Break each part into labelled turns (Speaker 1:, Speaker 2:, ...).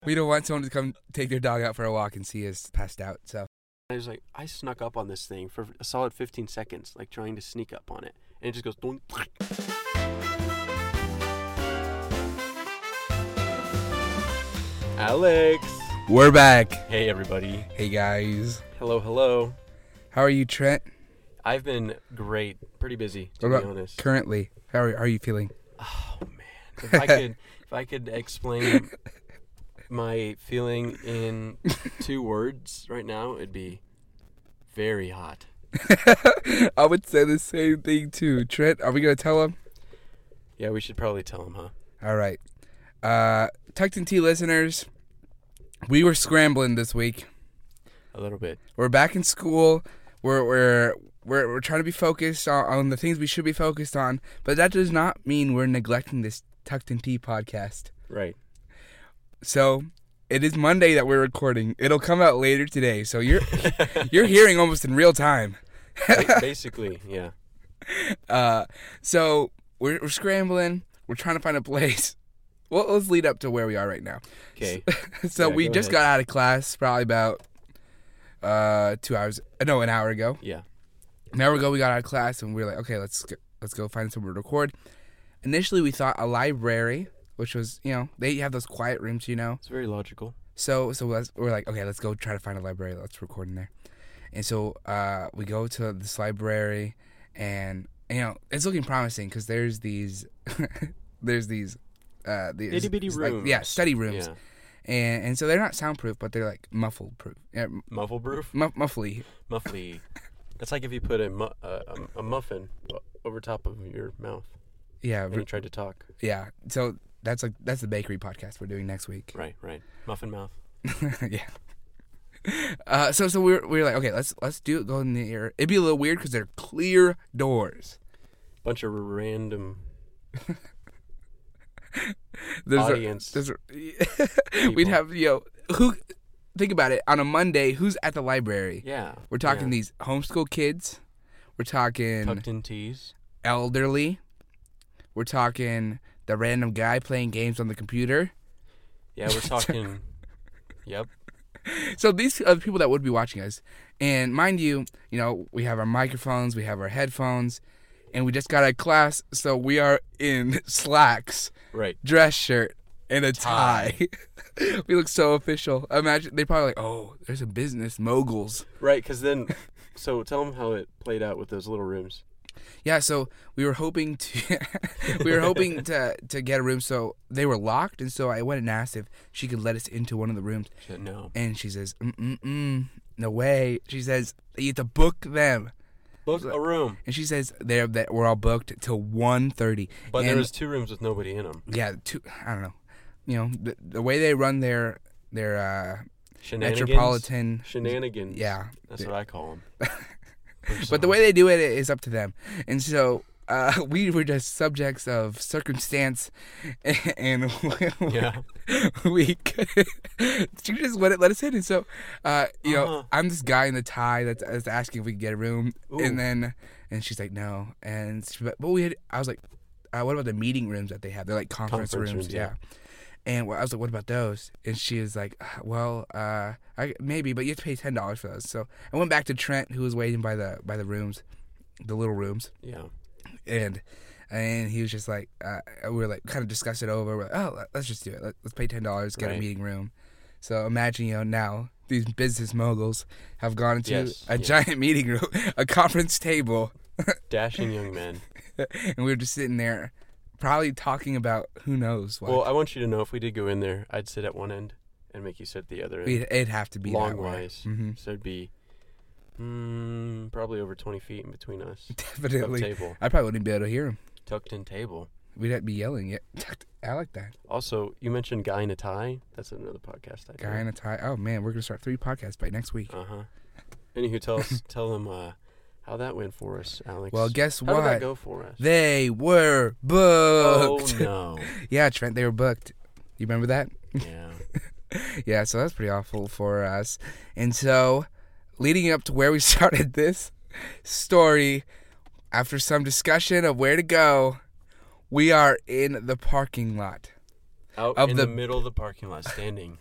Speaker 1: We don't want someone to come take their dog out for a walk and see us passed out. So
Speaker 2: I snuck up on this thing for a solid 15 seconds, like trying to sneak up on it. And it just goes... Doink. Alex!
Speaker 1: we're back.
Speaker 2: Hey, everybody.
Speaker 1: Hey guys.
Speaker 2: Hello.
Speaker 1: How are you, Trent?
Speaker 2: I've been great. Pretty busy, to
Speaker 1: What
Speaker 2: be
Speaker 1: about
Speaker 2: honest.
Speaker 1: currently? How are you feeling?
Speaker 2: Oh, man. If I could explain my feeling in 2 words right now, it'd be very hot.
Speaker 1: I would say the same thing too. Trent, are we gonna tell him?
Speaker 2: Yeah, we should probably tell him, huh?
Speaker 1: All right. Tucked in Tea listeners, we were scrambling this week.
Speaker 2: A little bit.
Speaker 1: We're back in school. We're trying to be focused on the things we should be focused on, but that does not mean we're neglecting this Tucked in Tea podcast.
Speaker 2: Right.
Speaker 1: So it is Monday that we're recording. It'll come out later today, so you're hearing almost in real time.
Speaker 2: Basically, yeah.
Speaker 1: So we're scrambling. We're trying to find a place. Well, let's lead up to where we are right now.
Speaker 2: Okay.
Speaker 1: So
Speaker 2: Yeah,
Speaker 1: we
Speaker 2: go
Speaker 1: just
Speaker 2: ahead.
Speaker 1: got out of class probably about 2 hours. No, an hour ago.
Speaker 2: Yeah.
Speaker 1: An hour ago we got out of class and we were like, okay, let's go find somewhere to record. Initially we thought a library, which was, they have those quiet rooms,
Speaker 2: It's very logical.
Speaker 1: So we're like, okay, let's go try to find a library. Let's record in there. And so we go to this library, and it's looking promising because there's these these
Speaker 2: Itty bitty rooms.
Speaker 1: Like, study rooms.
Speaker 2: Yeah.
Speaker 1: And so they're not soundproof, but they're like muffled proof. Yeah,
Speaker 2: Muffle proof?
Speaker 1: muffly.
Speaker 2: Muffly. That's like if you put a muffin over top of your mouth
Speaker 1: Yeah.
Speaker 2: and you tried to talk.
Speaker 1: Yeah. So that's the bakery podcast we're doing next week.
Speaker 2: Right. Muffin mouth.
Speaker 1: Yeah. So we were like, okay, let's do it. Go in the air. It'd be a little weird because they're clear doors.
Speaker 2: Bunch of random
Speaker 1: There's
Speaker 2: audience.
Speaker 1: We'd have who think about it on a Monday. Who's at the library?
Speaker 2: Yeah.
Speaker 1: We're talking
Speaker 2: yeah.
Speaker 1: these homeschool kids. We're talking
Speaker 2: Tucked in teas.
Speaker 1: elderly. We're talking the random guy playing games on the computer.
Speaker 2: Yeah, we're talking. Yep.
Speaker 1: So these are the people that would be watching us. And mind you, we have our microphones, we have our headphones, and we just got out of class, so we are in slacks,
Speaker 2: Right.
Speaker 1: dress shirt, and a tie. We look so official. Imagine, they probably like, oh, there's a business moguls.
Speaker 2: Right, because then. So tell them how it played out with those little rooms.
Speaker 1: Yeah, so we were hoping to to get a room, so they were locked, and so I went and asked if she could let us into one of the rooms.
Speaker 2: She said no.
Speaker 1: And she says, no way. She says, you have to book them.
Speaker 2: Book a room.
Speaker 1: And she says we're all booked till 1:30.
Speaker 2: But there was 2 rooms with nobody in them.
Speaker 1: Yeah, I don't know. The way they run their
Speaker 2: Shenanigans.
Speaker 1: metropolitan
Speaker 2: Shenanigans.
Speaker 1: Yeah.
Speaker 2: That's what I call them.
Speaker 1: But the way they do it is up to them. And so we were just subjects of circumstance, and
Speaker 2: Yeah.
Speaker 1: we she just let us in. And so I'm this guy in the tie that's asking if we could get a room.
Speaker 2: Ooh.
Speaker 1: And she's like, no. But I was like, what about the meeting rooms that they have? They're like conference rooms. Yeah. And I was like, what about those? And she was like, well, maybe, but you have to pay $10 for those. So I went back to Trent, who was waiting by the rooms, the little rooms.
Speaker 2: Yeah.
Speaker 1: And he was just like, we were like, kind of discuss it over. We're like, oh, let's just do it. Let's pay $10, get a meeting room. So imagine, now these business moguls have gone into a giant meeting room, a conference table.
Speaker 2: Dashing young men.
Speaker 1: And we were just sitting there, probably talking about who knows what.
Speaker 2: Well, I want you to know if we did go in there, I'd sit at one end and make you sit at the other end.
Speaker 1: It'd have to be
Speaker 2: long
Speaker 1: that way.
Speaker 2: wise.
Speaker 1: Mm-hmm.
Speaker 2: So it'd be probably over 20 feet in between us.
Speaker 1: Definitely.
Speaker 2: Table.
Speaker 1: I probably wouldn't be able to hear him.
Speaker 2: Tucked in table.
Speaker 1: We'd have to be yelling. Yeah, I like that.
Speaker 2: Also, you mentioned Guy in a Tie. That's another podcast I
Speaker 1: Guy in a tie. Oh man, we're gonna start 3 podcasts by next week.
Speaker 2: Anywho, tell them how that went for us, Alex.
Speaker 1: Well, guess
Speaker 2: How
Speaker 1: what?
Speaker 2: did that go for us?
Speaker 1: They were booked.
Speaker 2: Oh no.
Speaker 1: Yeah, Trent, they were booked. You remember that?
Speaker 2: Yeah.
Speaker 1: Yeah, so that's pretty awful for us. And so, leading up to where we started this story, after some discussion of where to go, we are in the parking lot.
Speaker 2: Out in the middle of the parking lot, standing.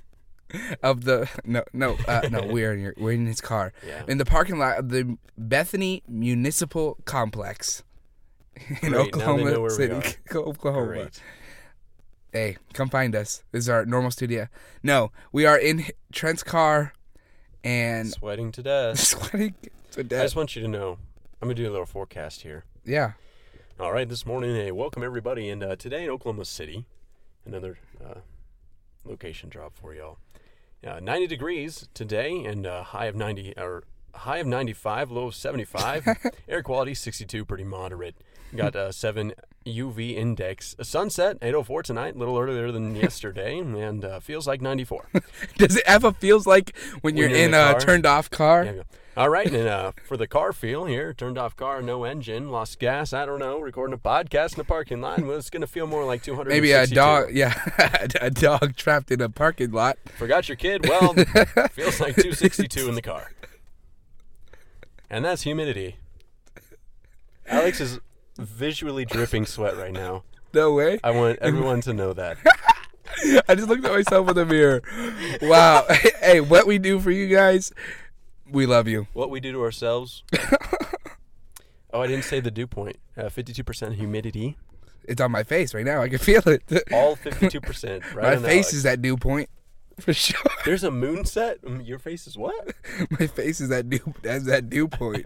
Speaker 1: of the no we're in his car in the parking lot of the Bethany Municipal Complex in Oklahoma City, Oklahoma. Great. Hey, come find us. This is our normal studio. No, we are in Trent's car and
Speaker 2: sweating to death.
Speaker 1: I
Speaker 2: just want you to know, I'm gonna do a little forecast here.
Speaker 1: Yeah.
Speaker 2: All right, this morning, hey, welcome everybody, and today in Oklahoma City, another location drop for y'all. 90 degrees today, and high of 95, low of 75. Air quality 62, pretty moderate. Got 7 UV index. A sunset 8:04 tonight, a little earlier than yesterday, and feels like 94.
Speaker 1: Does it ever feels like when you're in a turned off car?
Speaker 2: Yeah. All right, and for the car feel here, turned off car, no engine, lost gas. I don't know, recording a podcast in the parking lot. Well, it's gonna feel more like 262.
Speaker 1: Maybe a dog. Yeah, a dog trapped in a parking lot.
Speaker 2: Forgot your kid. Well, feels like 262 in the car. And that's humidity. Alex is visually dripping sweat right now.
Speaker 1: No way.
Speaker 2: I want everyone to know that.
Speaker 1: I just looked at myself in the mirror. Wow. Hey, what we do for you guys, we love you.
Speaker 2: What we do to ourselves. Oh, I didn't say the dew point. 52% humidity.
Speaker 1: It's on my face right now. I can feel it.
Speaker 2: All 52%. Right.
Speaker 1: My face is that dew point. For sure.
Speaker 2: There's a moon set? Your face is what?
Speaker 1: My face is that dew point.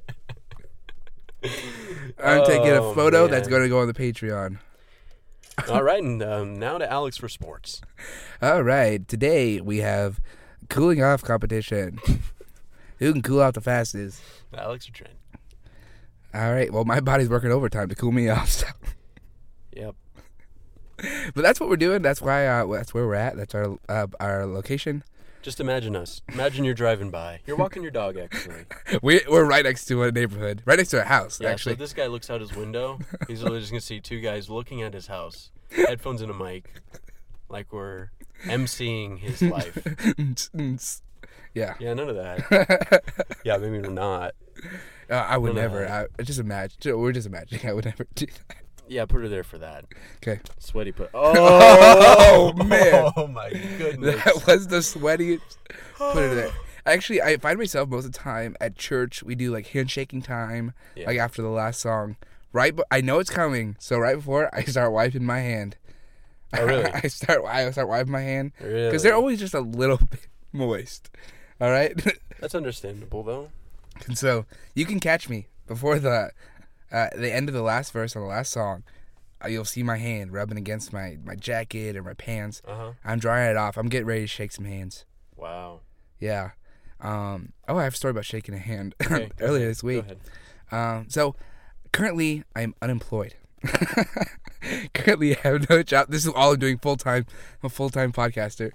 Speaker 1: I'm taking a photo that's going to go on the Patreon.
Speaker 2: All right, and now to Alex for sports.
Speaker 1: All right, today we have cooling off competition. Who can cool off the fastest?
Speaker 2: Alex or Trent?
Speaker 1: All right, well, my body's working overtime to cool me off. So.
Speaker 2: Yep.
Speaker 1: But that's what we're doing. That's why. That's where we're at. That's our location.
Speaker 2: Just imagine us. Imagine you're driving by. You're walking your dog, actually.
Speaker 1: We're right next to a neighborhood. Right next to a house,
Speaker 2: yeah,
Speaker 1: actually.
Speaker 2: So this guy looks out his window. He's literally just going to see 2 guys looking at his house. Headphones and a mic. Like we're emceeing his life.
Speaker 1: Yeah.
Speaker 2: Yeah, none of that. Yeah, maybe we're not.
Speaker 1: I would never. Just imagine. We're just imagining. I would never do that.
Speaker 2: Yeah, put her there for that.
Speaker 1: Okay.
Speaker 2: Sweaty put.
Speaker 1: Oh man!
Speaker 2: Oh my goodness!
Speaker 1: That was the sweatiest. Put her there. Actually, I find myself most of the time at church. We do like handshaking time, like after the last song. Right, but I know it's coming. So right before, I start wiping my hand.
Speaker 2: Oh really?
Speaker 1: I start wiping my hand
Speaker 2: really,
Speaker 1: because they're always just a little bit moist. All right.
Speaker 2: That's understandable though.
Speaker 1: And so you can catch me before the end of the last verse on the last song. You'll see my hand rubbing against my jacket or my pants. I'm drying it off. I'm getting ready to shake some hands.
Speaker 2: Wow.
Speaker 1: Yeah. I have a story about shaking a hand
Speaker 2: okay.
Speaker 1: earlier this week.
Speaker 2: Go ahead.
Speaker 1: So currently I'm unemployed. Currently I have no job. This is all I'm doing full time. I'm a full time podcaster.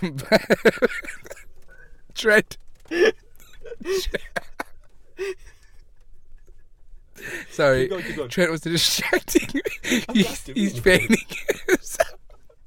Speaker 1: Trent. Sorry,
Speaker 2: keep going.
Speaker 1: Trent was distracting me. He's painting himself.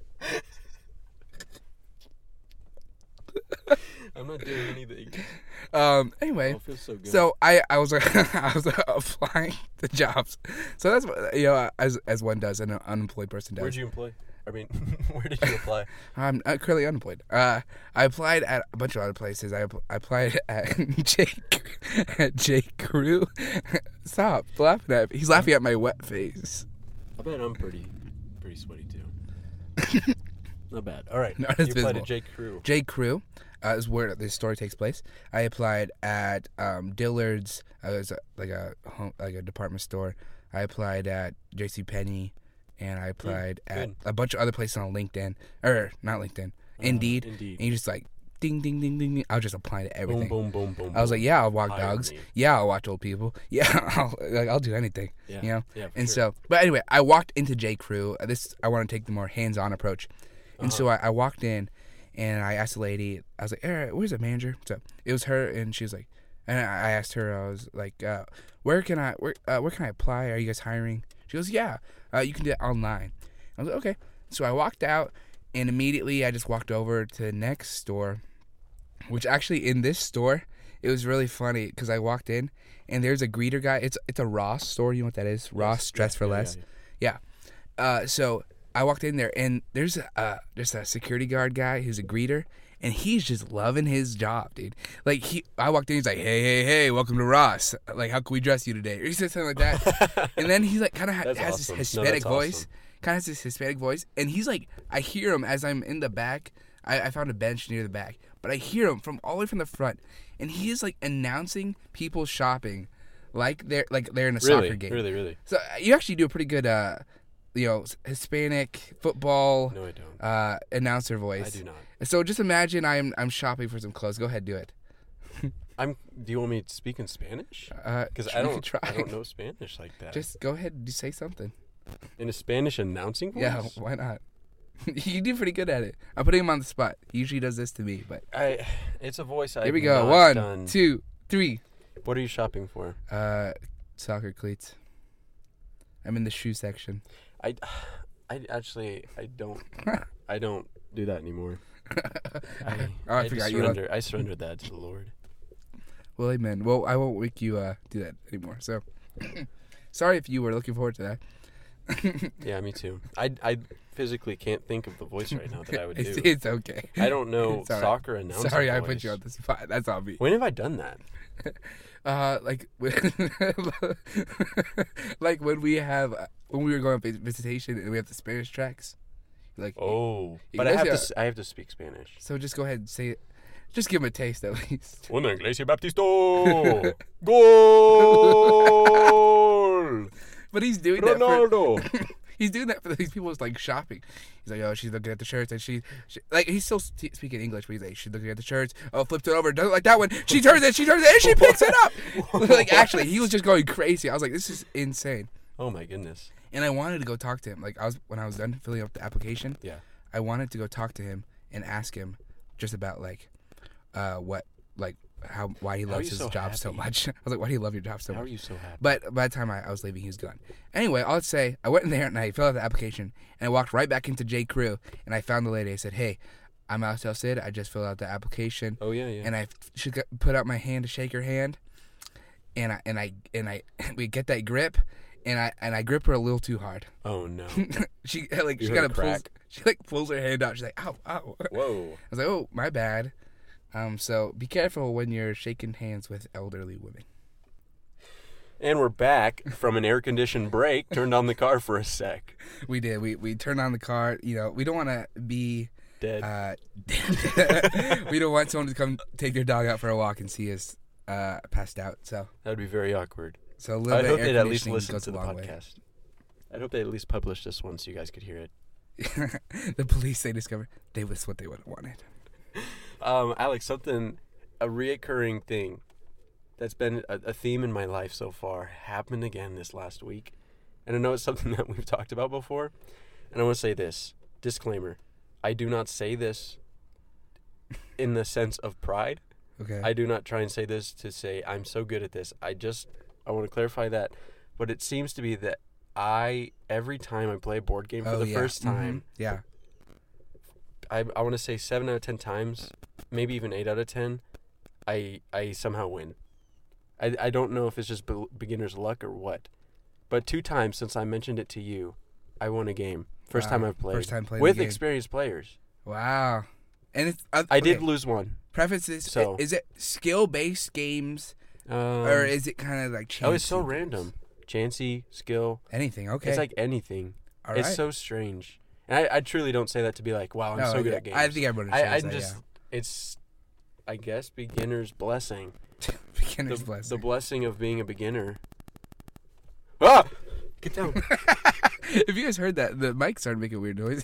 Speaker 2: I'm not doing anything.
Speaker 1: Anyway,
Speaker 2: it feels so good.
Speaker 1: So I was applying to jobs. So that's what as one does, an unemployed person does.
Speaker 2: Where'd you employ? I mean, where did you apply?
Speaker 1: I'm currently unemployed. I applied at a bunch of other places. I applied at J. Crew. Stop laughing at me. He's laughing at my wet face.
Speaker 2: I bet I'm pretty sweaty too. Not bad. All right.
Speaker 1: Not
Speaker 2: you
Speaker 1: as
Speaker 2: applied
Speaker 1: visible.
Speaker 2: at J. Crew.
Speaker 1: J. Crew is where this story takes place. I applied at Dillard's. It was like a department store. I applied at JCPenney. And I applied at a bunch of other places on LinkedIn. Or, not LinkedIn. Indeed. And you just like, ding, ding, ding, ding, ding. I was just applying to everything.
Speaker 2: Boom, boom, boom, boom.
Speaker 1: I was like, yeah, I'll walk dogs. Yeah, I'll watch old people. Yeah, I'll do anything.
Speaker 2: Yeah.
Speaker 1: You know?
Speaker 2: Yeah,
Speaker 1: and
Speaker 2: sure.
Speaker 1: so, but anyway, I walked into J. Crew. I want to take the more hands-on approach. And so I walked in, and I asked the lady, I was like, hey, where's the manager? So it was her, and she was like, and I asked her, I was like, where can I apply? Are you guys hiring? She goes, yeah, you can do it online. I was like, okay. So I walked out, and immediately I just walked over to the next store, which actually in this store, it was really funny because I walked in, and there's a greeter guy. It's a Ross store. You know what that is? Ross, Dress for Less. Yeah. So I walked in there, and there's a security guard guy who's a greeter, and he's just loving his job, dude. Like I walked in, he's like, hey, welcome to Ross. Like, how can we dress you today? Or he said something like that. And then he's like, kind of has
Speaker 2: awesome.
Speaker 1: this Hispanic voice.
Speaker 2: Awesome.
Speaker 1: Kind of has this Hispanic voice, and he's like, I hear him as I'm in the back. I found a bench near the back, but I hear him from all the way from the front, and he is like announcing people shopping, like they're in a soccer game.
Speaker 2: Really.
Speaker 1: So you actually do a pretty good, Hispanic football.
Speaker 2: No, I don't.
Speaker 1: Announcer voice.
Speaker 2: I do not.
Speaker 1: So just imagine I'm shopping for some clothes. Go ahead, do it.
Speaker 2: Do you want me to speak in Spanish? Because I don't know Spanish like that.
Speaker 1: Just go ahead and say something.
Speaker 2: In a Spanish announcing voice?
Speaker 1: Yeah, why not? You do pretty good at it. I'm putting him on the spot. He usually does this to me, but
Speaker 2: it's a voice.
Speaker 1: Here we go. 1, 2, 3.
Speaker 2: What are you shopping for?
Speaker 1: Soccer cleats. I'm in the shoe section.
Speaker 2: I don't do that anymore. I surrendered that to the Lord.
Speaker 1: Well, amen. Well, I won't make you do that anymore. So, sorry if you were looking forward to that.
Speaker 2: Yeah, me too. I physically can't think of the voice right now that I would do.
Speaker 1: It's okay.
Speaker 2: I don't know soccer announcing
Speaker 1: Sorry,
Speaker 2: voice.
Speaker 1: I put you on the spot. That's on me.
Speaker 2: When have I done that?
Speaker 1: Like when we were going on visitation and we have the Spanish tracks. Like,
Speaker 2: but I have to speak Spanish.
Speaker 1: So just go ahead and say it. Just give him a taste at least.
Speaker 2: Una iglesia baptisto. Goal.
Speaker 1: But he's doing
Speaker 2: Ronaldo.
Speaker 1: He's doing that for these people who's like shopping. He's like, oh, she's looking at the shirts, and she like he's still speaking English, but he's like, she's looking at the shirts. Oh, flipped it over, doesn't like that one. She turns it, and she picks it up. Like, actually, he was just going crazy. I was like, this is insane.
Speaker 2: Oh my goodness.
Speaker 1: And I wanted to go talk to him. Like, when I was done filling up the application.
Speaker 2: Yeah.
Speaker 1: I wanted to go talk to him and ask him just about why he loves his job so much. I was like, why do you love your job so much?
Speaker 2: How are you so happy?
Speaker 1: But by the time I was leaving, he was gone. Anyway, I'll say I went in there and I filled out the application and I walked right back into J. Crew and I found the lady. I said, hey, I'm Alex Sid. I just filled out the application.
Speaker 2: Oh yeah.
Speaker 1: And I put out my hand to shake her hand, and we get that grip, and I grip her a little too hard.
Speaker 2: Oh no.
Speaker 1: She kind of pulls her hand out. She's like, ow.
Speaker 2: Whoa.
Speaker 1: I was like, oh, my bad. So be careful when you're shaking hands with elderly women.
Speaker 2: And we're back from an air-conditioned break. Turned on the car for a sec.
Speaker 1: We did. We turned on the car. You know, we don't want to be
Speaker 2: dead.
Speaker 1: We don't want someone to come take their dog out for a walk and see us passed out. So
Speaker 2: that would be very awkward.
Speaker 1: So a little bit of air conditioning at least listen to the podcast.
Speaker 2: I hope they at least publish this one so you guys could hear it.
Speaker 1: The police they discovered was what they would have wanted.
Speaker 2: Alex, a reoccurring thing that's been a theme in my life so far happened again this last week. And I know it's something that we've talked about before. And I want to say this, disclaimer. I do not say this in the sense of pride.
Speaker 1: Okay.
Speaker 2: I do not try and say this to say I'm so good at this. I want to clarify that. But it seems to be that every time I play a board game for the first time.
Speaker 1: Mm-hmm. Yeah.
Speaker 2: I want to say 7 out of 10 times, maybe even 8 out of 10, I somehow win. I don't know if it's just beginner's luck or what, but 2 times since I mentioned it to you, I won a game. First time I've played.
Speaker 1: First time playing
Speaker 2: with experienced players.
Speaker 1: Wow. And it's
Speaker 2: I did lose one.
Speaker 1: Prefaces. So is it skill-based games, or is it kind of like chancy?
Speaker 2: Oh, it's so random. Chancy, skill.
Speaker 1: Anything. Okay.
Speaker 2: It's like anything.
Speaker 1: All right.
Speaker 2: It's so strange. And I truly don't say that to be like, wow, I'm so good at games.
Speaker 1: I think everyone understands that,
Speaker 2: it's, I guess, beginner's blessing.
Speaker 1: Beginner's blessing.
Speaker 2: The blessing of being a beginner. Ah! Get down.
Speaker 1: If you guys heard that, the mic started making a weird noise.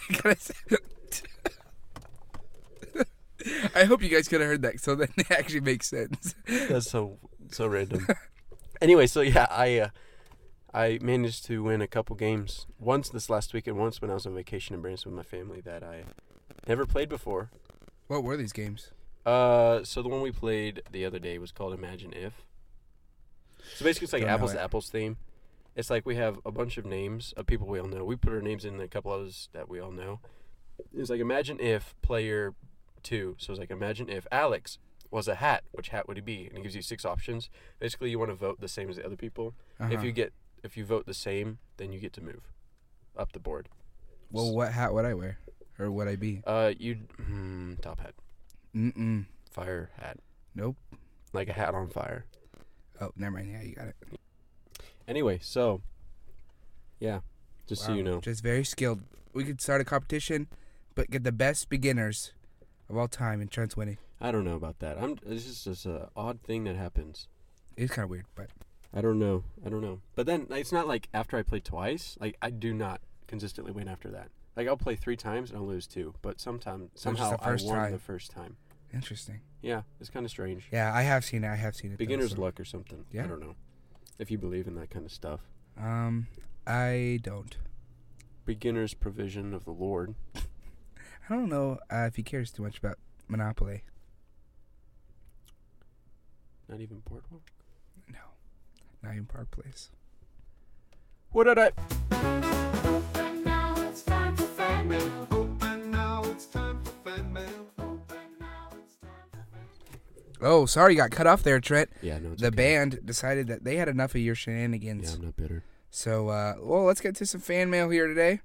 Speaker 1: I hope you guys could have heard that, so that it actually makes sense.
Speaker 2: That's so random. Anyway, so yeah, I managed to win a couple games. Once this last week and once when I was on vacation in Branson with my family that I never played before.
Speaker 1: What were these games?
Speaker 2: So the one we played the other day was called Imagine If. So basically it's like Apples to Apples theme. It's like we have a bunch of names of people we all know. We put our names in a couple others that we all know. It's like Imagine If player 2. So it's like Imagine If Alex was a hat. Which hat would he be? And it gives you 6 options. Basically you want to vote the same as the other people.
Speaker 1: Uh-huh.
Speaker 2: If you vote the same, then you get to move up the board.
Speaker 1: Well, what hat would I wear? Or would I be?
Speaker 2: You'd top hat.
Speaker 1: Mm-mm.
Speaker 2: Fire hat.
Speaker 1: Nope.
Speaker 2: Like a hat on fire.
Speaker 1: Oh, never mind. Yeah, you got it.
Speaker 2: Anyway, so, yeah, just so you know.
Speaker 1: Just very skilled. We could start a competition, but get the best beginners of all time, and Trent's winning.
Speaker 2: I don't know about that. It's just an odd thing that happens.
Speaker 1: It's kind of weird, but
Speaker 2: I don't know. But then it's not like after I play twice. Like I do not consistently win after that. Like I'll play 3 times and I'll lose 2. But somehow I won the first time.
Speaker 1: Interesting.
Speaker 2: Yeah, it's kind of strange.
Speaker 1: Yeah, I have seen it.
Speaker 2: Beginner's luck or something.
Speaker 1: Yeah.
Speaker 2: I don't know. If you believe in that kind of stuff.
Speaker 1: I don't.
Speaker 2: Beginner's provision of the Lord.
Speaker 1: I don't know if he cares too much about Monopoly.
Speaker 2: Not even Boardwalk?
Speaker 1: No. Not even Park Place.
Speaker 2: What did I...
Speaker 3: Open now, it's time for fan mail. Open now, it's time for fan mail. Open now, it's time for fan mail.
Speaker 1: Oh, sorry, you got cut off there, Trent.
Speaker 2: Yeah, no, it's
Speaker 1: The
Speaker 2: okay.
Speaker 1: band decided that they had enough of your shenanigans.
Speaker 2: Yeah, I'm not bitter.
Speaker 1: So, well, let's get to some fan mail here today.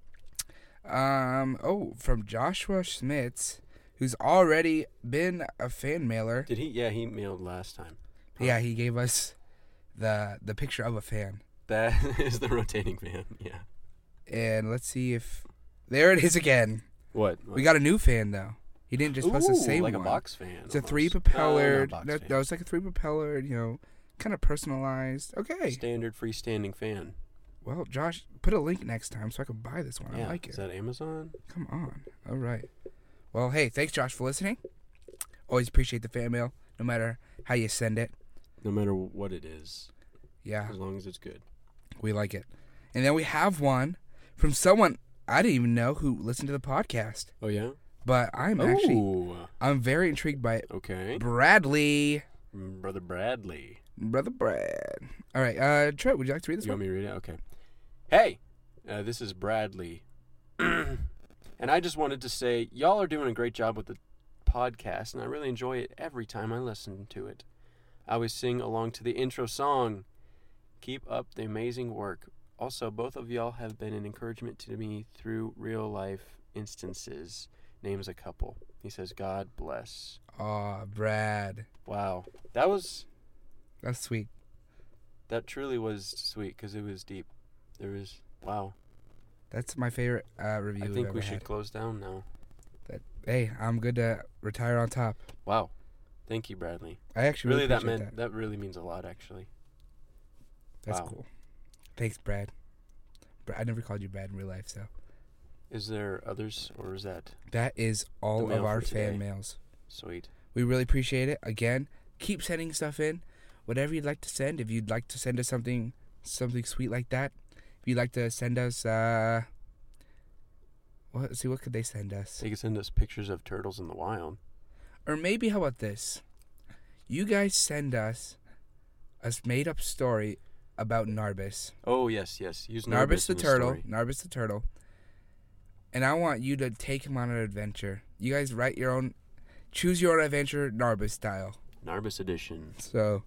Speaker 1: From Joshua Schmitz, who's already been a fan mailer.
Speaker 2: Did he? Yeah, he mailed last time.
Speaker 1: Yeah, he gave us the picture of a fan.
Speaker 2: That is the rotating fan, yeah.
Speaker 1: And let's see if... There it is again.
Speaker 2: What?
Speaker 1: We got a new fan, though. He didn't just post the same
Speaker 2: like
Speaker 1: one.
Speaker 2: a box fan.
Speaker 1: It's a
Speaker 2: almost.
Speaker 1: 3-propeller.
Speaker 2: No,
Speaker 1: No, it's like a 3-propeller, kind of personalized. Okay.
Speaker 2: Standard freestanding fan.
Speaker 1: Well, Josh, put a link next time so I can buy this one.
Speaker 2: Yeah.
Speaker 1: I like it.
Speaker 2: Is that Amazon?
Speaker 1: Come on. All right. Well, hey, thanks, Josh, for listening. Always appreciate the fan mail, no matter how you send it.
Speaker 2: No matter what it is.
Speaker 1: Yeah,
Speaker 2: As long as it's good.
Speaker 1: we like it. And then we have one from someone I didn't even know who listened to the podcast.
Speaker 2: Oh, yeah?
Speaker 1: But I'm very intrigued by it.
Speaker 2: Okay.
Speaker 1: Bradley.
Speaker 2: Brother Bradley.
Speaker 1: Brother Brad. All right, Trent, would you like to read this
Speaker 2: You
Speaker 1: one?
Speaker 2: want me to read it? Okay. Hey, this is Bradley. And I just wanted to say, y'all are doing a great job with the podcast, and I really enjoy it every time I listen to it. I always sing along to the intro song. Keep up the amazing work. Also, both of y'all have been an encouragement to me through real life instances. Names a couple. He says, God bless.
Speaker 1: Aw, Brad.
Speaker 2: Wow.
Speaker 1: That's sweet.
Speaker 2: That truly was sweet because it was deep. Wow.
Speaker 1: That's my favorite review.
Speaker 2: I
Speaker 1: we've
Speaker 2: think
Speaker 1: ever
Speaker 2: we should
Speaker 1: had.
Speaker 2: close down now.
Speaker 1: Hey, I'm good to retire on top.
Speaker 2: Wow. Thank you, Bradley.
Speaker 1: I actually really
Speaker 2: that
Speaker 1: appreciate
Speaker 2: that really means a lot, actually.
Speaker 1: That's
Speaker 2: wow.
Speaker 1: cool. Thanks, Brad. I never called you Brad in real life, so.
Speaker 2: Is there others, or is that
Speaker 1: That is all
Speaker 2: mail
Speaker 1: of our
Speaker 2: for today?
Speaker 1: fan mails.
Speaker 2: Sweet?
Speaker 1: We really appreciate it. Again, keep sending stuff in. Whatever you'd like to send. If you'd like to send us something sweet like that. If you'd like to send us, what could they send us?
Speaker 2: They can send us pictures of turtles in the wild.
Speaker 1: Or maybe, how about this? You guys send us a made-up story about Narbus.
Speaker 2: Oh, yes. Use
Speaker 1: Narbus the
Speaker 2: in
Speaker 1: turtle.
Speaker 2: story.
Speaker 1: Narbus the turtle. And I want you to take him on an adventure. You guys write your own, choose your own adventure, Narbus style.
Speaker 2: Narbus edition.
Speaker 1: So,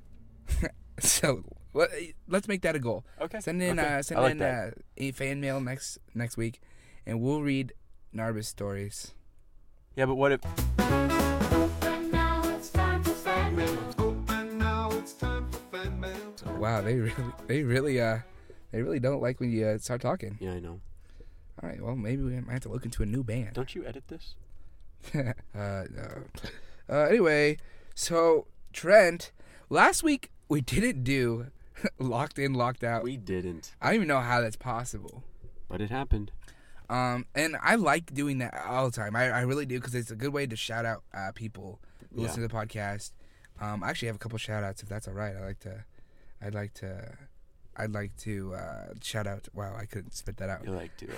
Speaker 1: let's make that a goal.
Speaker 2: Okay.
Speaker 1: Send in
Speaker 2: that.
Speaker 1: A fan mail next week, and we'll read Narbus stories.
Speaker 2: Yeah, but what if...
Speaker 3: Open now, it's time for fan mail. Open now, it's time for fan mail.
Speaker 1: Wow, they really don't like when you start talking.
Speaker 2: Yeah, I know.
Speaker 1: All right, well, maybe we might have to look into a new band.
Speaker 2: Don't you edit this?
Speaker 1: No. Anyway, so Trent, last week we didn't do Locked In, Locked Out.
Speaker 2: We didn't.
Speaker 1: I don't even know how that's possible.
Speaker 2: But it happened.
Speaker 1: And I like doing that all the time. I really do, because it's a good way to shout out people who listen to the podcast. I actually have a couple shout outs, if that's all right. I'd like to shout out. Wow, I couldn't spit that out.
Speaker 2: You like to...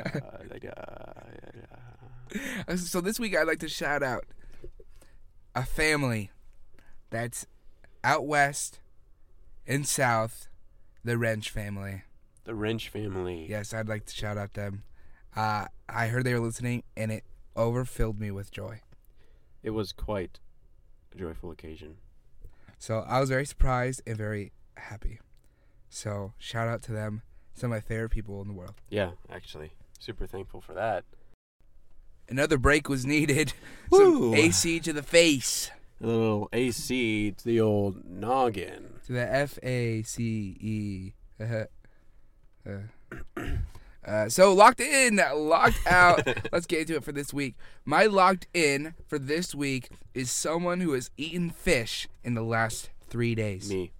Speaker 1: So this week I'd like to shout out a family that's out west and south, the Wrench family.
Speaker 2: The Wrench family.
Speaker 1: Yes, I'd like to shout out them. I heard they were listening, and it overfilled me with joy.
Speaker 2: It was quite a joyful occasion.
Speaker 1: So I was very surprised and very happy. So shout out to them. Some of my favorite people in the world.
Speaker 2: Yeah, actually. Super thankful for that.
Speaker 1: Another break was needed.
Speaker 2: Woo.
Speaker 1: Some AC to the face.
Speaker 2: A little AC to the old noggin.
Speaker 1: To the FACE. So locked in, locked out. Let's get into it for this week. My locked in for this week is someone who has eaten fish in the last 3 days.
Speaker 2: Me.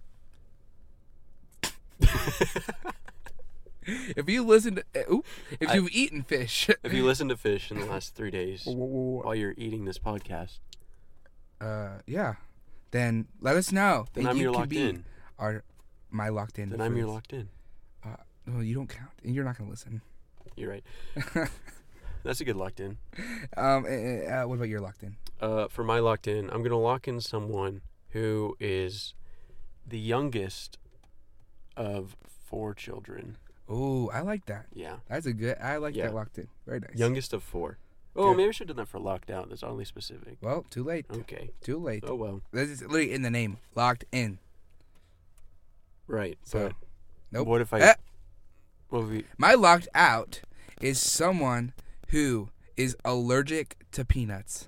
Speaker 1: If you listen to, if you've eaten fish,
Speaker 2: If you listen to fish in the last 3 days while you're eating this podcast,
Speaker 1: yeah, then let us know.
Speaker 2: then I'm your locked in.
Speaker 1: My locked in.
Speaker 2: Then I'm your locked in.
Speaker 1: No, you don't count, and you're not gonna listen.
Speaker 2: You're right. That's a good locked in.
Speaker 1: What about your locked in?
Speaker 2: For my locked in, I'm gonna lock in someone who is the youngest of 4 children.
Speaker 1: Oh, I like that.
Speaker 2: Yeah.
Speaker 1: That's a good. I like
Speaker 2: Yeah.
Speaker 1: that locked in. Very nice.
Speaker 2: Youngest of 4. Oh,
Speaker 1: Good.
Speaker 2: maybe I should have done that for locked out. That's oddly specific.
Speaker 1: Well, too late.
Speaker 2: Okay.
Speaker 1: Too late.
Speaker 2: Oh well.
Speaker 1: This is literally in the name. Locked in.
Speaker 2: Right.
Speaker 1: So,
Speaker 2: But
Speaker 1: nope.
Speaker 2: what if I?
Speaker 1: Eh.
Speaker 2: What if we?
Speaker 1: My locked out is someone who is allergic to peanuts.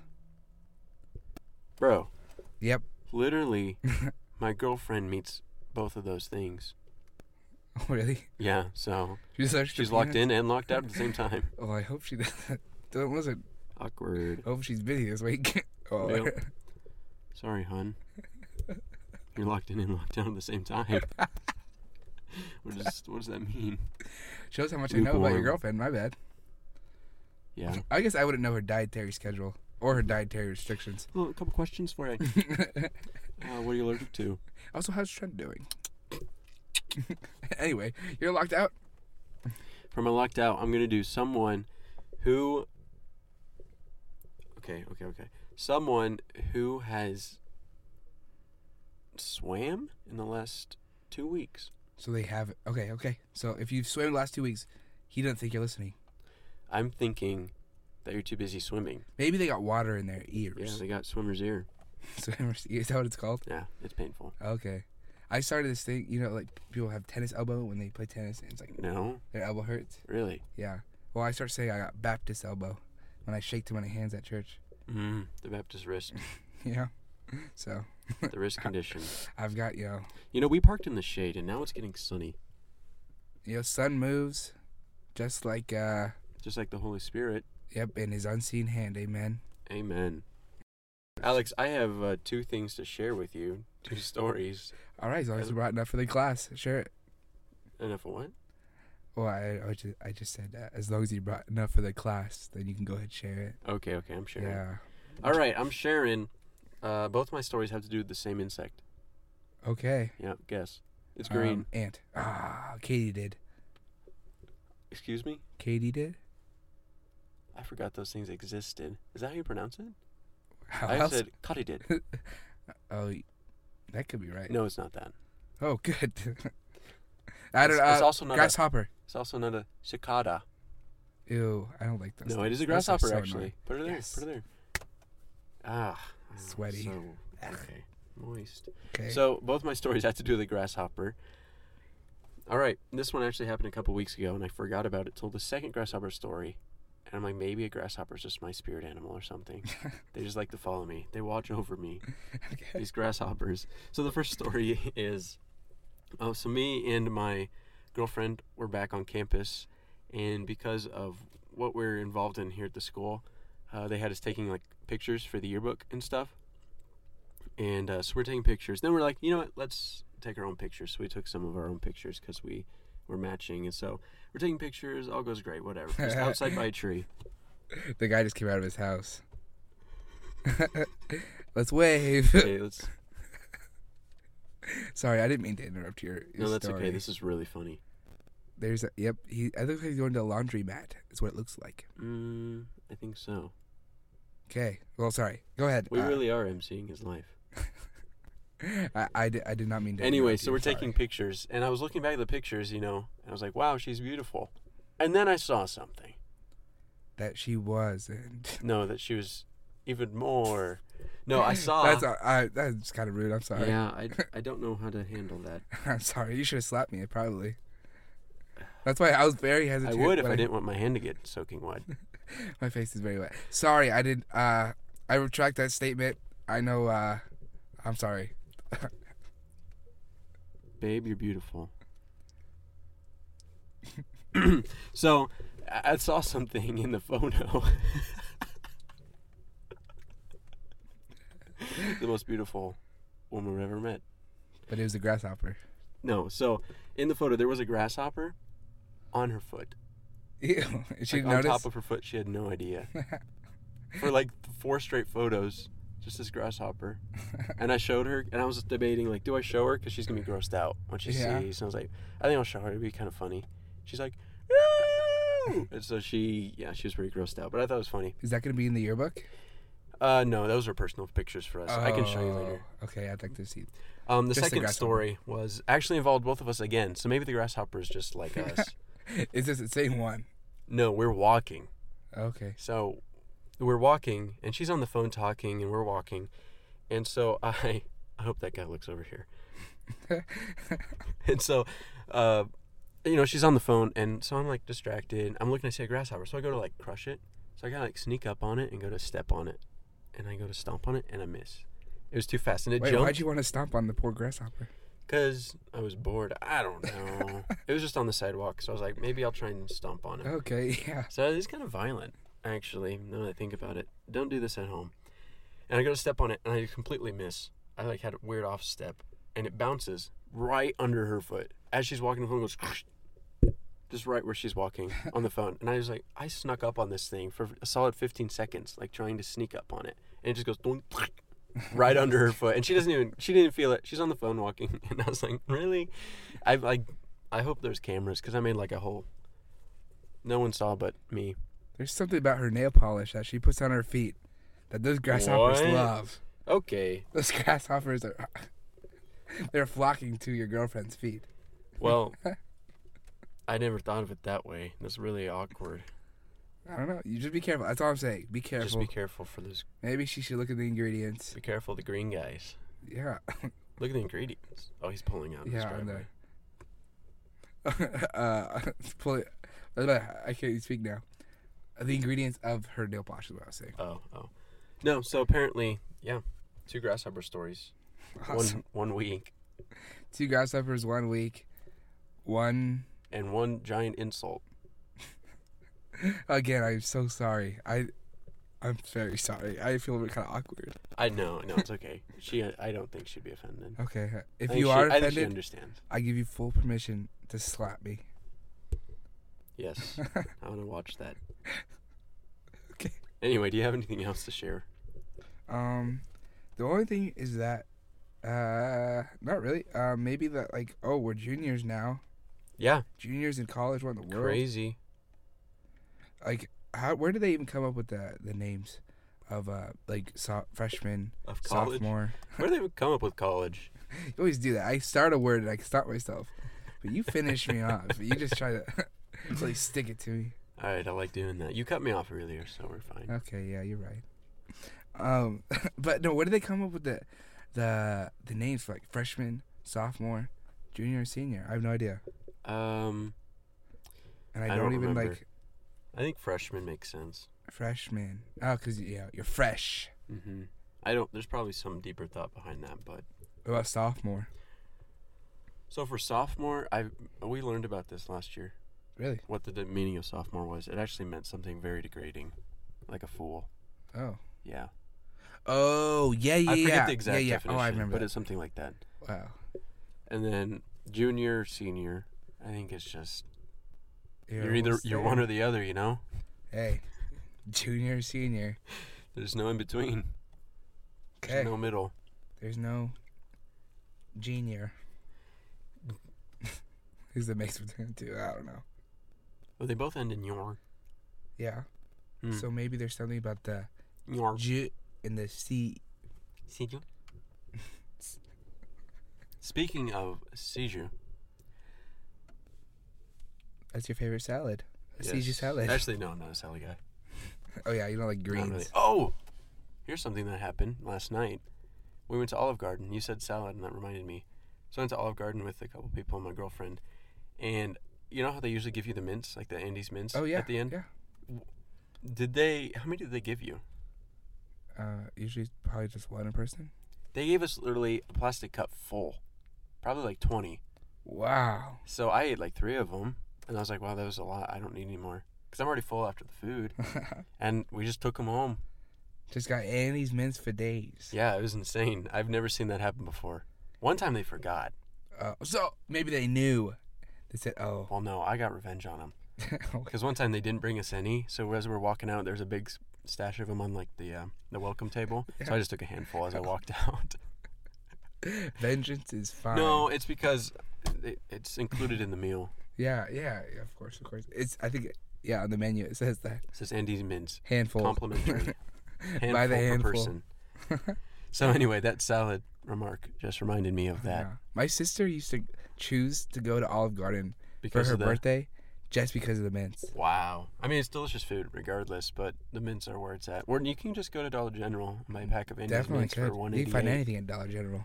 Speaker 2: Bro,
Speaker 1: Yep.
Speaker 2: literally, my girlfriend meets both of those things.
Speaker 1: Oh, really?
Speaker 2: Yeah. So
Speaker 1: She's allergic to
Speaker 2: she's locked
Speaker 1: peanuts?
Speaker 2: in and locked out at the same time.
Speaker 1: Oh, I hope she doesn't. Listen,
Speaker 2: Awkward.
Speaker 1: I hope she's busy this week. Oh,
Speaker 2: Well. Sorry, hun. You're locked in and locked out at the same time. What does that mean?
Speaker 1: shows how much I know about your
Speaker 2: Lukewarm.
Speaker 1: girlfriend. My bad.
Speaker 2: Yeah.
Speaker 1: I guess I wouldn't know her dietary schedule or her dietary restrictions.
Speaker 2: Well, a couple questions for you. What are you allergic to?
Speaker 1: Also, how's Trent doing? Anyway, you're locked out.
Speaker 2: For my locked out, I'm gonna do someone who. Okay. Someone who has swam in the last 2 weeks.
Speaker 1: So they have. Okay. So if you've swam the last 2 weeks, he doesn't think you're listening.
Speaker 2: I'm thinking that you're too busy swimming.
Speaker 1: Maybe they got water in their ears.
Speaker 2: Yeah, they got swimmer's ear.
Speaker 1: Swimmer's ear, is that what it's called?
Speaker 2: Yeah, it's painful.
Speaker 1: Okay. I started this thing, like people have tennis elbow when they play tennis, and it's like
Speaker 2: No,
Speaker 1: their elbow hurts.
Speaker 2: really.
Speaker 1: Yeah. Well, I started saying I got Baptist elbow when I shake too many hands at church.
Speaker 2: The Baptist wrist,
Speaker 1: Yeah. So
Speaker 2: the wrist condition.
Speaker 1: I've got
Speaker 2: We parked in the shade, and now it's getting sunny.
Speaker 1: sun moves, just like
Speaker 2: Just like the Holy Spirit.
Speaker 1: yep, in His unseen hand. Amen.
Speaker 2: Amen. Alex, I have 2 things to share with you. 2 stories.
Speaker 1: All right, as long as you brought enough for the class, sure.
Speaker 2: Enough of what?
Speaker 1: Well, I just said that as long as you brought enough for the class, then you can go ahead and share it.
Speaker 2: Okay, I'm sharing.
Speaker 1: Yeah.
Speaker 2: All right, I'm sharing. Both my stories have to do with the same insect.
Speaker 1: Okay.
Speaker 2: Yeah, guess. It's green.
Speaker 1: Ant. Katie did.
Speaker 2: Excuse me?
Speaker 1: Katie did.
Speaker 2: I forgot those things existed. Is that how you pronounce it?
Speaker 1: How
Speaker 2: I
Speaker 1: else?
Speaker 2: said Cutty did.
Speaker 1: Oh, that could be right.
Speaker 2: No, it's not that.
Speaker 1: Oh, good. I don't know.
Speaker 2: It's also not
Speaker 1: grasshopper.
Speaker 2: It's also not a cicada.
Speaker 1: Ew, I don't like those.
Speaker 2: No, it is a
Speaker 1: Those are
Speaker 2: grasshopper,
Speaker 1: so
Speaker 2: actually.
Speaker 1: annoying.
Speaker 2: Put it there.
Speaker 1: Yes.
Speaker 2: Put it there. Ah.
Speaker 1: Sweaty.
Speaker 2: So, okay. Moist.
Speaker 1: Okay.
Speaker 2: So, both my stories have to do with the grasshopper. All right. This one actually happened a couple weeks ago, and I forgot about it till the second grasshopper story. And I'm like, maybe a grasshopper is just my spirit animal or something. They just like to follow me. They watch over me.
Speaker 1: Okay.
Speaker 2: These grasshoppers. So the first story is, so me and my girlfriend were back on campus, and because of what we're involved in here at the school, they had us taking like pictures for the yearbook and stuff. And so we're taking pictures. Then we're like, you know what? Let's take our own pictures. So we took some of our own pictures because we were matching, and so we're taking pictures. All goes great. Whatever. Just outside by a tree.
Speaker 1: The guy just came out of his house. Let's wave.
Speaker 2: Okay, let's.
Speaker 1: Sorry, I didn't mean to interrupt your
Speaker 2: No, that's
Speaker 1: story.
Speaker 2: okay. This is really funny.
Speaker 1: There's yep. I look like he's going to a laundromat. Is what it looks like.
Speaker 2: I think so.
Speaker 1: Okay. Well, sorry. Go ahead.
Speaker 2: We really are emceeing his life.
Speaker 1: I did not mean to.
Speaker 2: Anyway,
Speaker 1: interrupt
Speaker 2: so
Speaker 1: you,
Speaker 2: we're
Speaker 1: sorry.
Speaker 2: taking pictures, and I was looking back at the pictures, and I was like, wow, she's beautiful. And then I saw something.
Speaker 1: That she wasn't.
Speaker 2: No, that she was even more. No, I saw.
Speaker 1: That's kind of rude. I'm sorry.
Speaker 2: Yeah, I don't know how to handle that.
Speaker 1: I'm sorry. You should have slapped me. Probably. That's why I was very
Speaker 2: I
Speaker 1: hesitant.
Speaker 2: would if
Speaker 1: when
Speaker 2: I didn't want my hand to get soaking wet.
Speaker 1: My face is very wet. Sorry, I did. I retract that statement. I know. I'm sorry.
Speaker 2: Babe, you're beautiful. So, I saw something in the photo. The most beautiful woman I've ever met.
Speaker 1: But it was a grasshopper.
Speaker 2: No, so in the photo there was a grasshopper on her foot.
Speaker 1: Ew. She
Speaker 2: Like,
Speaker 1: didn't
Speaker 2: on
Speaker 1: notice.
Speaker 2: top of her foot, she had no idea. For like 4 straight photos, just this grasshopper. And I showed her, and I was debating, like, do I show her? Because she's going to be grossed out when she
Speaker 1: Yeah.
Speaker 2: sees. And I was like, I think I'll show her. It'd be kind of funny. She's like, no! And so she was pretty grossed out. But I thought it was funny.
Speaker 1: Is that going to be in the yearbook?
Speaker 2: No, those are personal pictures for us. I can show you later.
Speaker 1: Okay, I'd like to see.
Speaker 2: The
Speaker 1: Just the
Speaker 2: second
Speaker 1: grasshopper.
Speaker 2: story was actually involved both of us again. So maybe the grasshopper is just like us.
Speaker 1: Is this the same one?
Speaker 2: No, we're walking.
Speaker 1: Okay.
Speaker 2: So we're walking, and she's on the phone talking, and we're walking. And so I hope that guy looks over here. And so, she's on the phone, and so I'm like distracted. I'm looking to see a grasshopper, so I go to like crush it. So I gotta like sneak up on it and go to step on it, and I go to stomp on it, and I miss. It was too fast, and it
Speaker 1: Wait,
Speaker 2: jumped.
Speaker 1: why'd you want to stomp on the poor grasshopper?
Speaker 2: Because I was bored. I don't know. It was just on the sidewalk, so I was like, maybe I'll try and stomp on it.
Speaker 1: Okay, yeah.
Speaker 2: So it's kind of violent, actually, now that I think about it. Don't do this at home. And I go to step on it, and I completely miss. I like had a weird off step, and it bounces right under her foot. As she's walking, the phone goes just right where she's walking on the phone. And I was like, I snuck up on this thing for a solid 15 seconds, like trying to sneak up on it. And it just goes right under her foot, and she didn't even feel it. She's on the phone walking, and I was like, really? I hope there's cameras, because I made like a hole. No one saw but me.
Speaker 1: There's something about her nail polish that she puts on her feet that those grasshoppers
Speaker 2: What?
Speaker 1: love.
Speaker 2: Okay.
Speaker 1: Those grasshoppers are they're flocking to your girlfriend's feet.
Speaker 2: Well, I never thought of it that way. That's really awkward.
Speaker 1: I don't know. You just be careful. That's all I'm saying. Be careful.
Speaker 2: Just be careful for those.
Speaker 1: Maybe she should look at the ingredients.
Speaker 2: Be careful of the green guys.
Speaker 1: Yeah.
Speaker 2: Look at the ingredients. Oh, he's pulling out. His
Speaker 1: Yeah, I'm
Speaker 2: driveway.
Speaker 1: pull it. I can't even speak now. The ingredients of her nail polish is what I was saying.
Speaker 2: Oh. No, so apparently, yeah, 2 grasshopper stories.
Speaker 1: Awesome.
Speaker 2: One week.
Speaker 1: 2 grasshoppers 1 week. 1.
Speaker 2: And 1 giant insult.
Speaker 1: Again, I'm so sorry. I'm very sorry. I feel kind of awkward.
Speaker 2: I know, it's okay. I don't think she'd be offended.
Speaker 1: Okay. If
Speaker 2: I
Speaker 1: you
Speaker 2: think
Speaker 1: are
Speaker 2: I think she
Speaker 1: offended,
Speaker 2: understands.
Speaker 1: I give you full permission to slap me.
Speaker 2: Yes, I want to watch that.
Speaker 1: Okay.
Speaker 2: Anyway, do you have anything else to share?
Speaker 1: The only thing is that, not really. Maybe that we're juniors now.
Speaker 2: Yeah,
Speaker 1: Juniors in college, what in the world?
Speaker 2: crazy.
Speaker 1: Like, where do they even come up with the names of freshman,
Speaker 2: Of college?
Speaker 1: sophomore?
Speaker 2: Where do they come up with college?
Speaker 1: You always do that. I start a word and I stop myself, but you finish me off. You just try to really stick it to me.
Speaker 2: All right, I like doing that. You cut me off earlier, so we're fine.
Speaker 1: Okay, yeah, you're right. But no, where do they come up with the names for freshman, sophomore, junior, and senior? I have no idea, and I
Speaker 2: I
Speaker 1: don't
Speaker 2: don't
Speaker 1: even
Speaker 2: remember. I think freshman makes sense.
Speaker 1: freshman. Oh, cause you're fresh.
Speaker 2: Mm-hmm. There's probably some deeper thought behind that, but.
Speaker 1: What about sophomore?
Speaker 2: So for sophomore, we learned about this last year.
Speaker 1: Really?
Speaker 2: What the meaning of sophomore was. It actually meant something very degrading, like a fool.
Speaker 1: Oh.
Speaker 2: Yeah.
Speaker 1: Oh, yeah.
Speaker 2: I forget the exact
Speaker 1: yeah.
Speaker 2: definition,
Speaker 1: Oh, I remember.
Speaker 2: but
Speaker 1: That.
Speaker 2: it's something like that.
Speaker 1: Wow.
Speaker 2: And then junior, senior, I think it's just you're
Speaker 1: almost
Speaker 2: you're
Speaker 1: there.
Speaker 2: one or the other, you know?
Speaker 1: Hey, junior, senior.
Speaker 2: There's no in between.
Speaker 1: Okay.
Speaker 2: There's no middle.
Speaker 1: There's no junior. Who's the mix between the two? I don't know.
Speaker 2: Well, they both end in yor.
Speaker 1: Yeah.
Speaker 2: Hmm.
Speaker 1: So maybe there's something about the
Speaker 2: Yor.
Speaker 1: J and the C.
Speaker 2: Seizure. Speaking of seizure.
Speaker 1: That's your favorite salad. A
Speaker 2: yes.
Speaker 1: Caesar salad.
Speaker 2: Actually, no, I'm not a salad guy.
Speaker 1: Oh yeah, you don't like
Speaker 2: Not
Speaker 1: greens.
Speaker 2: really. Oh! Here's something that happened last night. We went to Olive Garden. You said salad, and that reminded me. So I went to Olive Garden with a couple people and my girlfriend. And you know how they usually give you the mints, like the Andes mints
Speaker 1: Oh yeah.
Speaker 2: at the end?
Speaker 1: Yeah.
Speaker 2: How many did they give you?
Speaker 1: Usually probably just one a person.
Speaker 2: They gave us literally a plastic cup full. Probably like 20.
Speaker 1: Wow.
Speaker 2: So I ate like 3 of them. And I was like, wow, that was a lot. I don't need any more. Because I'm already full after the food. And we just took them home.
Speaker 1: Just got Andy's mints for days.
Speaker 2: Yeah, it was insane. I've never seen that happen before. One time they forgot.
Speaker 1: So maybe they knew. They said, "Oh."
Speaker 2: Well, no, I got revenge on them. Because one time they didn't bring us any. So as we were walking out, there's a big stash of them on like the welcome table. Yeah. So I just took a handful as I walked out.
Speaker 1: Vengeance is fine.
Speaker 2: No, it's because it's included in the meal.
Speaker 1: Yeah, of course. I think on the menu it says that.
Speaker 2: It says Andy's mints.
Speaker 1: Handful.
Speaker 2: Complimentary. Handful
Speaker 1: By the handful.
Speaker 2: Per person. So anyway, that salad remark just reminded me of that.
Speaker 1: Yeah. My sister used to choose to go to Olive Garden
Speaker 2: because
Speaker 1: for her birthday just because of the mints.
Speaker 2: Wow. I mean, it's delicious food regardless, but the mints are where it's at. Or you can just go to Dollar General and buy a pack of Andy's mints for $1.88.
Speaker 1: You can find anything at Dollar General.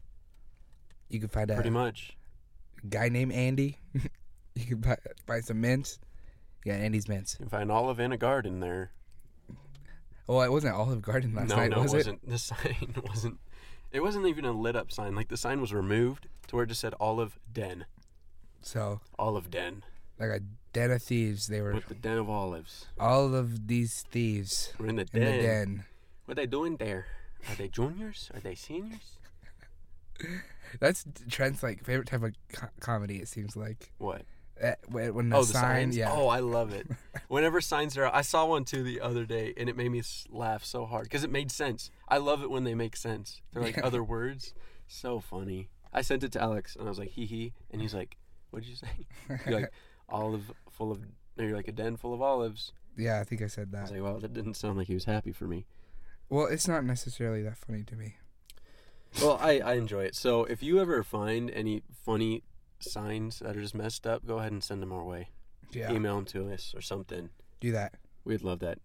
Speaker 1: You can find
Speaker 2: pretty much
Speaker 1: a guy named Andy. You can buy some mints. You got Andy's mints.
Speaker 2: You can find Olive and a garden there.
Speaker 1: Oh, it wasn't Olive Garden last night, was it?
Speaker 2: No, it wasn't. The sign wasn't. It wasn't even a lit up sign. Like the sign was removed to where it just said Olive Den.
Speaker 1: So.
Speaker 2: Olive Den.
Speaker 1: Like a den of thieves. They were.
Speaker 2: With the den of olives.
Speaker 1: All of these thieves.
Speaker 2: We're in the den. What are they doing there? Are they juniors? Are they seniors?
Speaker 1: That's Trent's like favorite type of comedy. It seems like.
Speaker 2: What?
Speaker 1: When the signs. Yeah.
Speaker 2: Oh, I love it. Whenever signs are out, I saw one too the other day, and it made me laugh so hard because it made sense. I love it when they make sense. They're like other words. So funny. I sent it to Alex, and I was like, hee hee, and he's like, "What'd you say?" You're like, olive full of. No, you're like a den full of olives.
Speaker 1: Yeah, I think I said that.
Speaker 2: I was like, well, that didn't sound like he was happy for me.
Speaker 1: Well, it's not necessarily that funny to me.
Speaker 2: Well, I enjoy it. So if you ever find any funny signs that are just messed up, go ahead and send them our way.
Speaker 1: Yeah.
Speaker 2: Email them to us or something.
Speaker 1: Do that.
Speaker 2: We'd love that.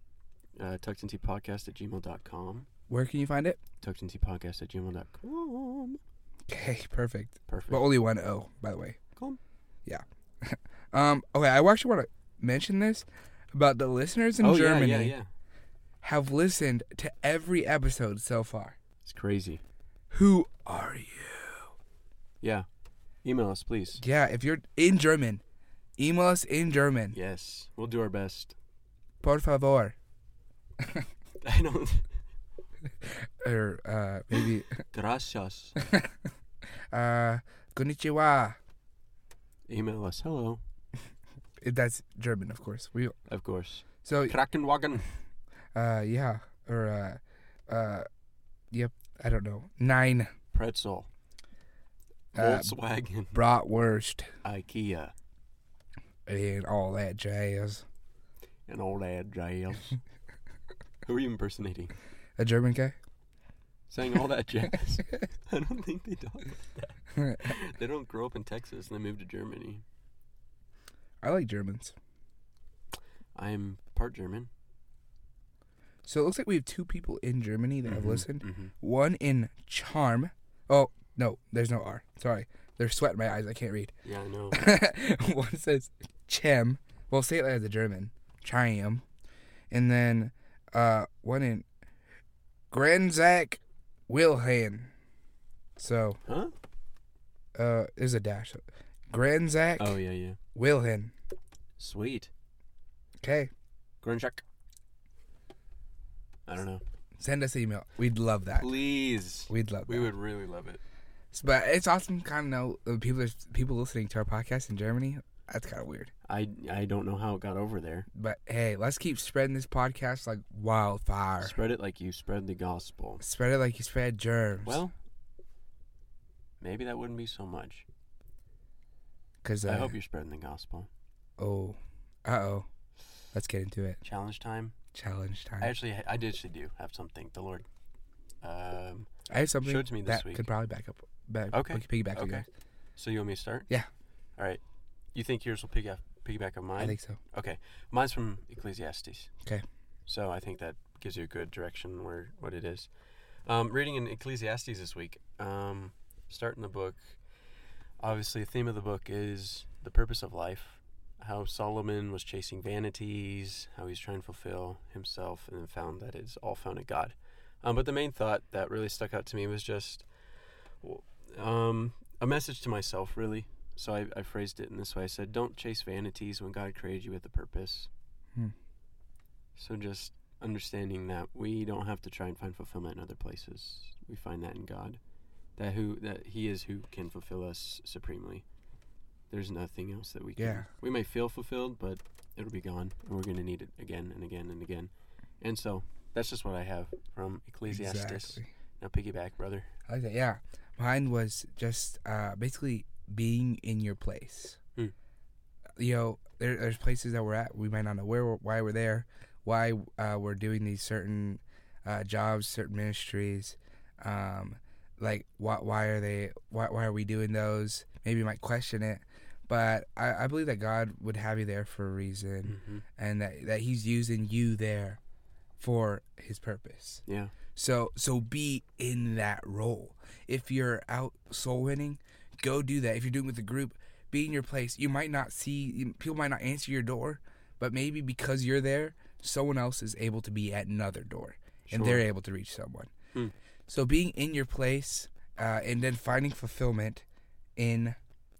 Speaker 2: tuckedandteapodcast@gmail.com.
Speaker 1: Where can you find it?
Speaker 2: tuckedandteapodcast@gmail.com.
Speaker 1: Okay, perfect.
Speaker 2: Perfect.
Speaker 1: But only one O, by the way.
Speaker 2: Cool.
Speaker 1: Yeah. Okay, I actually want to mention this about the listeners in Germany.
Speaker 2: Yeah.
Speaker 1: Have listened to every episode so far.
Speaker 2: It's crazy.
Speaker 1: Who are you?
Speaker 2: Yeah. Email us, please.
Speaker 1: Yeah, if you're in German, email us in German.
Speaker 2: Yes, we'll do our best.
Speaker 1: Por favor.
Speaker 2: I don't.
Speaker 1: Or maybe.
Speaker 2: Gracias.
Speaker 1: Konnichiwa.
Speaker 2: Email us. Hello.
Speaker 1: That's German, of course.
Speaker 2: Of course.
Speaker 1: So.
Speaker 2: Krankenwagen.
Speaker 1: Yeah. Or yep. I don't know. 9.
Speaker 2: Pretzel. Volkswagen.
Speaker 1: Bratwurst.
Speaker 2: IKEA.
Speaker 1: And all that jazz.
Speaker 2: And all that jazz. Who are you impersonating?
Speaker 1: A German guy?
Speaker 2: Saying all that jazz? I don't think they talk like that. They don't grow up in Texas and they move to Germany.
Speaker 1: I like Germans.
Speaker 2: I'm part German.
Speaker 1: So it looks like we have 2 people in Germany that have listened.
Speaker 2: Mm-hmm.
Speaker 1: One in Charm. Oh, no, there's no R. Sorry. There's sweat in my eyes. I can't read.
Speaker 2: Yeah, I know.
Speaker 1: One says Chem. Well, say it like the German. Cham. And then one in Grenzak Wilhelm. So.
Speaker 2: Huh?
Speaker 1: There's a dash. Grenzak.
Speaker 2: Oh, yeah.
Speaker 1: Wilhelm.
Speaker 2: Sweet.
Speaker 1: Okay.
Speaker 2: Grenzak. I don't know.
Speaker 1: Send us an email. We'd love that.
Speaker 2: Please.
Speaker 1: We'd love that.
Speaker 2: We would really love it.
Speaker 1: But it's awesome kind of know people listening to our podcast in Germany. That's kind of weird.
Speaker 2: I don't know how it got over there.
Speaker 1: But hey, let's keep spreading this podcast like wildfire.
Speaker 2: Spread it like you spread the gospel.
Speaker 1: Spread it like you spread germs.
Speaker 2: Well, maybe that wouldn't be so much.
Speaker 1: 'Cause
Speaker 2: I hope you're spreading the gospel.
Speaker 1: Oh. Uh-oh. Let's get into it.
Speaker 2: Challenge time?
Speaker 1: Challenge time.
Speaker 2: I actually do have something. The Lord
Speaker 1: I have something
Speaker 2: showed to me this
Speaker 1: that
Speaker 2: week.
Speaker 1: could probably back up.
Speaker 2: Okay.
Speaker 1: Piggyback to yours.
Speaker 2: So you want me to start?
Speaker 1: Yeah.
Speaker 2: All right. You think yours will piggyback on mine?
Speaker 1: I think so.
Speaker 2: Okay. Mine's from Ecclesiastes.
Speaker 1: Okay.
Speaker 2: So I think that gives you a good direction what it is. Reading in Ecclesiastes this week. Starting the book. Obviously, the theme of the book is the purpose of life. how Solomon was chasing vanities, how he's trying to fulfill himself, and then found that it's all found in God. But the main thought that really stuck out to me was just a message to myself, really. So I phrased it in this way. I said, don't chase vanities when God created you with a purpose. So just understanding that we don't have to try and find fulfillment in other places. We find that in God. That He is who can fulfill us supremely. There's nothing else that we can.
Speaker 1: Yeah.
Speaker 2: We may feel fulfilled, but it'll be gone, and we're going to need it again and again and again. And so that's just what I have from Ecclesiastes.
Speaker 1: Exactly.
Speaker 2: Now piggyback, brother.
Speaker 1: I like that. Yeah, mine was just basically being in your place. You know, there's places that we're at. We might not know why we're there, why we're doing these certain jobs, certain ministries. Like why are we doing those? Maybe you might question it, but I believe that God would have you there for a reason, and that He's using you there for His purpose.
Speaker 2: Yeah.
Speaker 1: So be in that role. If you're out soul winning, go do that. If you're doing it with a group, be in your place. You might not see, people might not answer your door, but maybe because you're there, someone else is able to be at another door, and they're able to reach someone. So being in your place, and then finding fulfillment in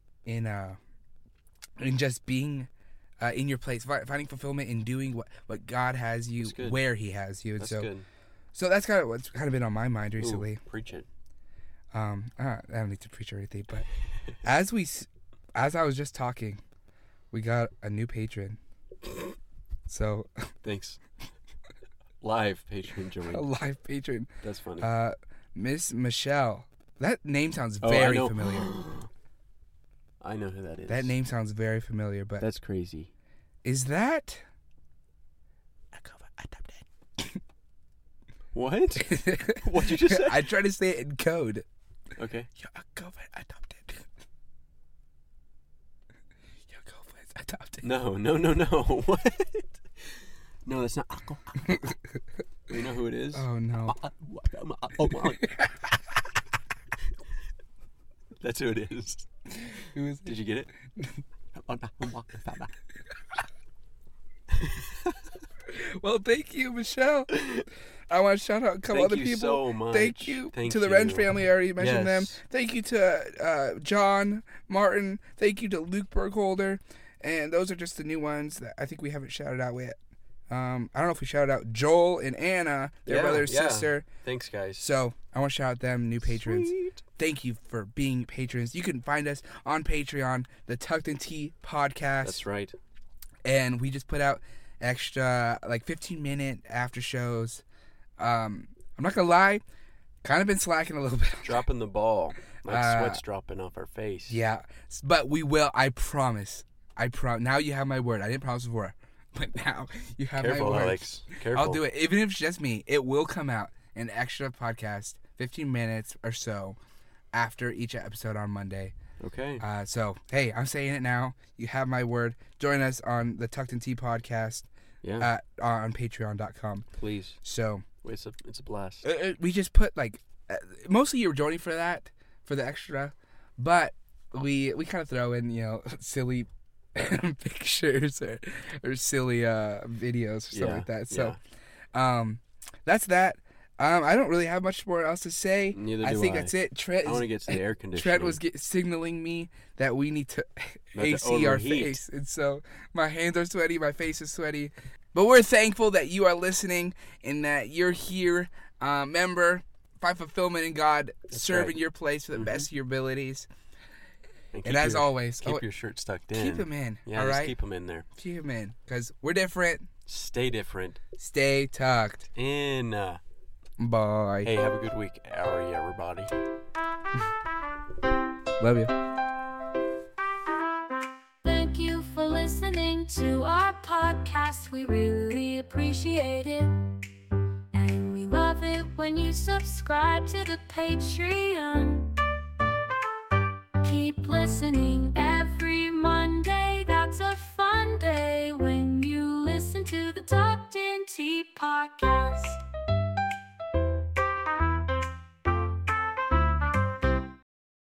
Speaker 1: just being in your place, finding fulfillment in doing what God has you, where He has you. And
Speaker 2: That's
Speaker 1: so
Speaker 2: good.
Speaker 1: So that's kind of what's kind of been on my mind recently.
Speaker 2: Ooh, preach it.
Speaker 1: I don't need to preach or anything, but as I was just talking, we got a new patron. So
Speaker 2: Thanks. Live patron
Speaker 1: a
Speaker 2: joined.
Speaker 1: live patron,
Speaker 2: That's funny.
Speaker 1: Miss Michelle. That name sounds
Speaker 2: I
Speaker 1: very
Speaker 2: know.
Speaker 1: familiar.
Speaker 2: I know who that is.
Speaker 1: That name sounds very familiar, but
Speaker 2: That's crazy.
Speaker 1: is that a cover adopted?
Speaker 2: What? What'd you just say?
Speaker 1: I tried to say it in code.
Speaker 2: Okay.
Speaker 1: You're a cover adopted. Your girlfriend's adopted.
Speaker 2: No. What? No, that's not. You know who it is?
Speaker 1: Oh no.
Speaker 2: That's who it is.
Speaker 1: Who is it?
Speaker 2: Did you get it?
Speaker 1: Well, thank you, Michelle. I want to shout out a couple other people.
Speaker 2: Thank you so much.
Speaker 1: Thank you
Speaker 2: Thank
Speaker 1: to the
Speaker 2: you.
Speaker 1: Wrench family. I already mentioned them.
Speaker 2: Yes.
Speaker 1: Thank you to John Martin. Thank you to Luke Bergholder. And those are just the new ones that I think we haven't shouted out yet. I don't know if we shouted out Joel and Anna, their brother and sister.
Speaker 2: Thanks, guys.
Speaker 1: So I want to shout out them, new patrons.
Speaker 2: Sweet.
Speaker 1: Thank you for being patrons. You can find us on Patreon, the Tucked and Tea podcast.
Speaker 2: That's right.
Speaker 1: And we just put out extra, like 15-minute after shows. I'm not going to lie, kind of been slacking a little bit.
Speaker 2: Dropping the ball. Like sweat's dropping off our face.
Speaker 1: Yeah, but we will, I promise. Now you have my word. I didn't promise before, but now you have
Speaker 2: Careful,
Speaker 1: my word.
Speaker 2: Alex. Careful.
Speaker 1: I'll do it. Even if it's just me, it will come out an extra podcast, 15 minutes or so after each episode on Monday.
Speaker 2: Okay.
Speaker 1: So, hey, I'm saying it now. You have my word. Join us on the Tucked and Tea podcast
Speaker 2: Yeah.
Speaker 1: on patreon.com.
Speaker 2: Please.
Speaker 1: So,
Speaker 2: It's a blast.
Speaker 1: we just put, like, mostly you're joining for that, for the extra, but we kind of throw in, silly pictures or silly videos or something like that. So, that's that. I don't really have much more else to say.
Speaker 2: Neither
Speaker 1: I
Speaker 2: do
Speaker 1: think
Speaker 2: I.
Speaker 1: that's it. Trent
Speaker 2: I want to get to the air conditioning.
Speaker 1: Trent was signaling me that we need to
Speaker 2: About to
Speaker 1: AC our
Speaker 2: overheat.
Speaker 1: face. And so my hands are sweaty, my face is sweaty. But we're thankful that you are listening and that you're here. Member, find fulfillment in God, serving
Speaker 2: right.
Speaker 1: your place to the best of your abilities.
Speaker 2: keep
Speaker 1: And as
Speaker 2: your-
Speaker 1: always,
Speaker 2: keep your shirt tucked in.
Speaker 1: keep them in.
Speaker 2: Yeah,
Speaker 1: all
Speaker 2: just
Speaker 1: right?
Speaker 2: keep them in there.
Speaker 1: Keep them in. Because we're different.
Speaker 2: Stay different.
Speaker 1: Stay tucked.
Speaker 2: In.
Speaker 1: Bye.
Speaker 2: Hey, have a good week, everybody.
Speaker 1: Love you.
Speaker 4: Thank you for listening to our podcast. We really appreciate it. And we love it when you subscribe to the Patreon. Keep listening, everyone.